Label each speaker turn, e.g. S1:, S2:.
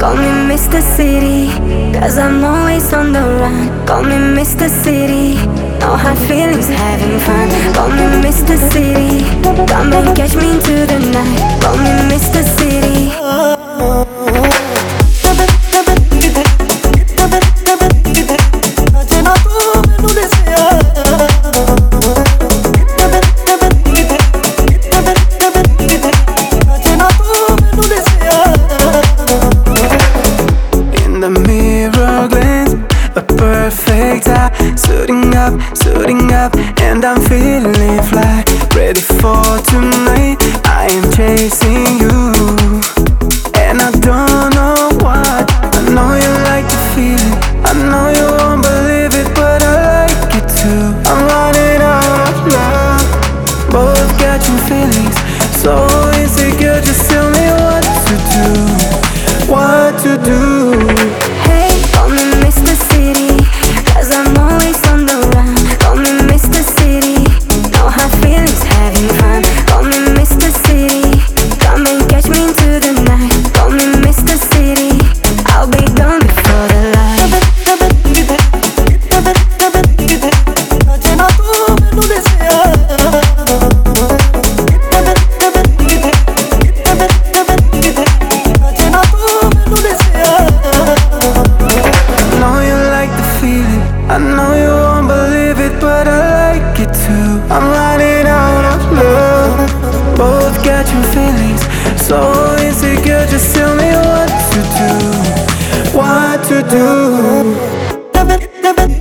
S1: Call me Mr. City, cause I'm always on the run. Call me Mr. City, no hard feelings, having fun. Call me Mr. City, come and catch me into the night. Call me Mr. City.
S2: Perfect eye, suiting up, and I'm feeling fly. Ready for tonight, I am chasing you, and I don't know what. I know you like the feeling, I know you won't believe it, but I like it too. I'm running out of love, both catching feelings, so insecure, just tell me what to do, what to do.
S1: Hey, call me Mr. City, cause I'm always on the run. Call me Mr. City, no hard feelings, having fun. Call me Mr. City, come and catch me into the night. Call me Mr. City, I'll be gone before the light.
S2: I know you won't believe it, but I like it too. I'm running out of love, both catching feelings, so insecure, just tell me what to do, what to do.